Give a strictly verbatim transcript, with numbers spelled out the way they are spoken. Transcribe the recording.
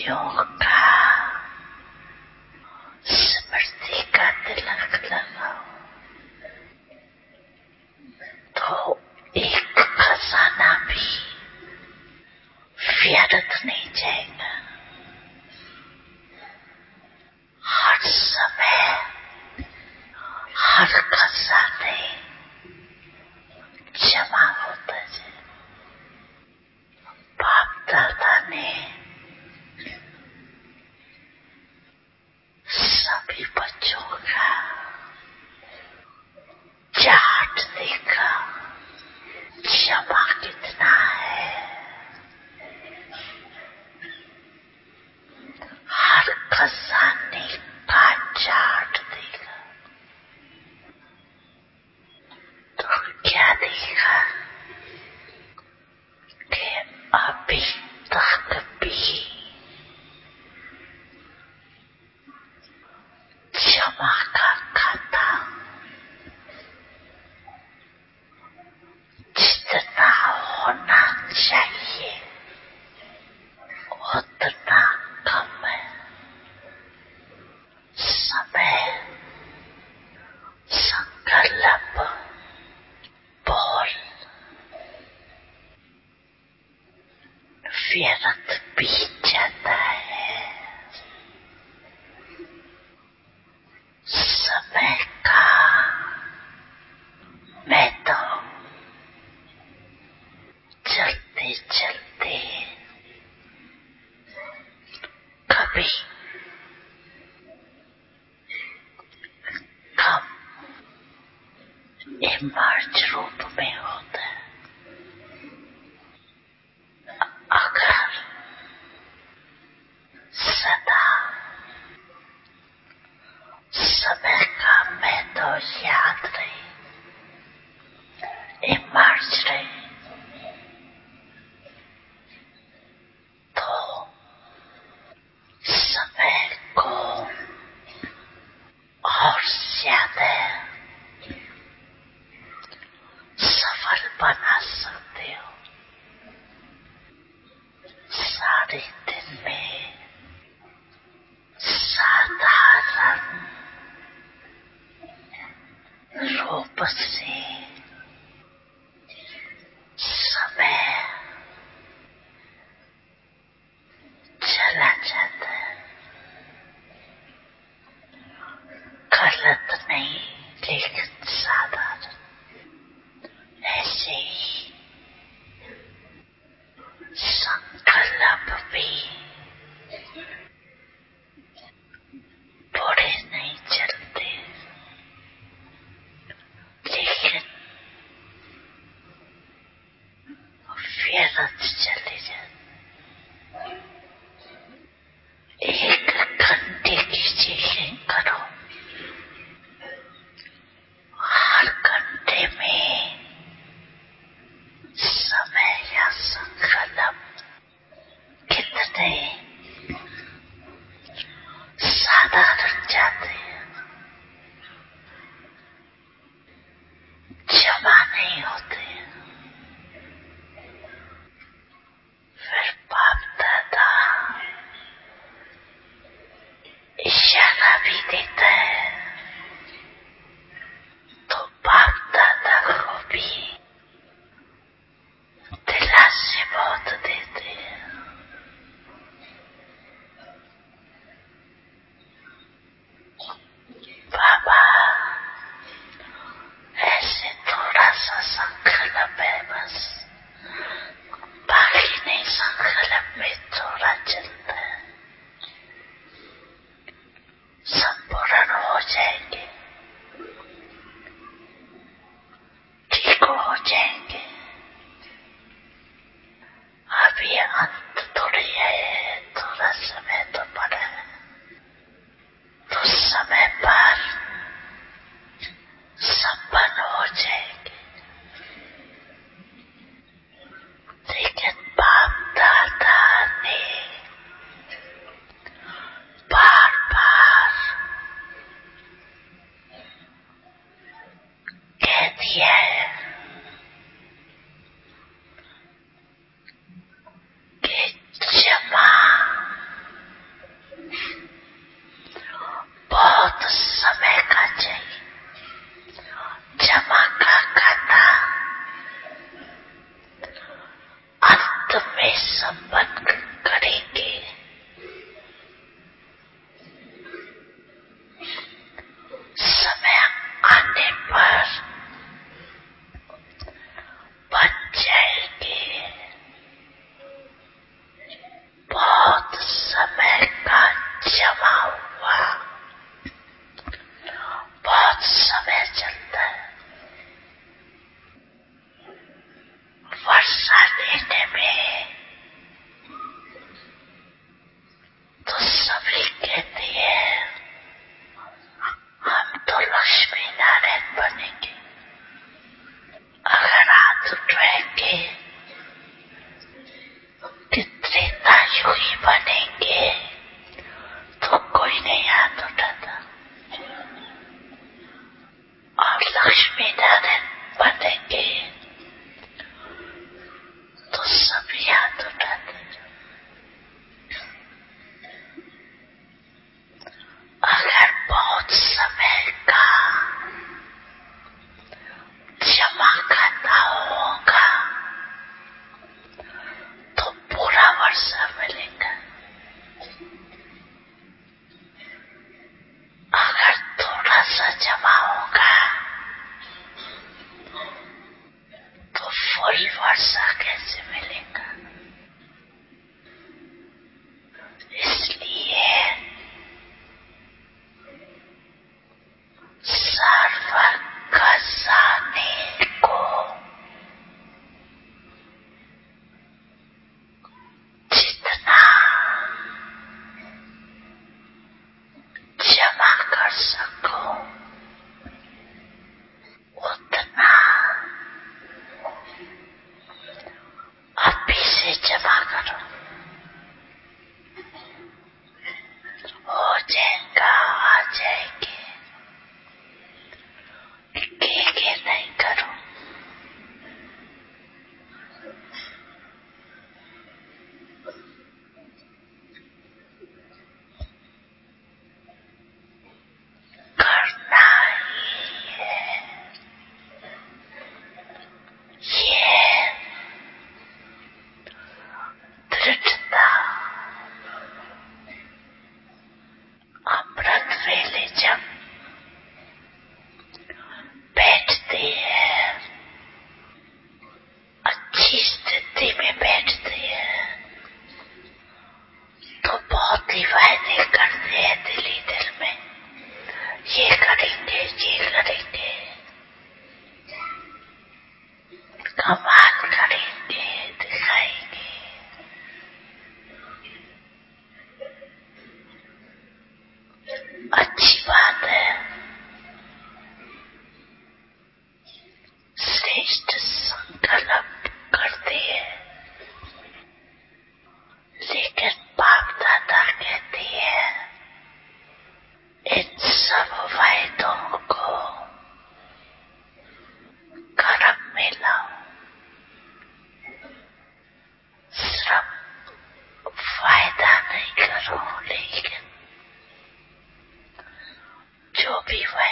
योग का स्मृति का तिलक लगाओ तो एक खजाना भी व्यर्थ नहीं जाएगा। हर समय हर खजाने जमा होता है। बाप दादा ने सभी बच्चों का चार्ट देखा, जमा कितना है। हर खजाने का चार्ट देखा तो क्या देखा कि अभी तक भी जमा का खाता जितना होना चाहिए उतना कम है। समय संकल्प बोल व्यर्थ बीत जाता है। समय का मैं तो चलते चलते कभी कम इमर्ज रूप में होता है। अगर सदा समय का मैं तो याद रहे, इमर्ज रहे तो समय को और ज्यादा सफल बना सकते हो। सारे दिन में साधारण रूप से समय चला जाता है। गलत नहीं लेकिन साधारण। ऐसे ही संकल्प भी बुरे नहीं चलते लेकिन व्यर्थ चले जाते। एक घंटे की चेकिंग करो, हर घंटे में समय या संकल्प कितने साधारण जाते हैं, जमा नहीं होते। फिर बाप दादा इशारा भी देता है तो बाप दादा को भी दिलासे बहुत देते हैं। बाबा ऐसे थोड़ा सा संकल्प है, बस बाकी नहीं। संकल्प में थोड़ा चलता है, संपूर्ण हो जाएंगे, ठीक हो जाएंगे। अभी अंत थोड़ी है, थोड़ा समय तो पड़ा है, तो समय पर संपन्न हो जाएंगे। लेकिन बाप दादा ने बार बार कह दिया है कि जमा है दिल ही दिल में, ये करेंगे ये करेंगे, कमाल करेंगे, दिखाएंगे। अच्छी बात है, श्रेष्ठ संकल्प करते हैं, लेकिन बाप दादा कहती है इन सब वायदों को कर्म में लाओ। सिर्फ वायदा नहीं करो, लेकिन जो भी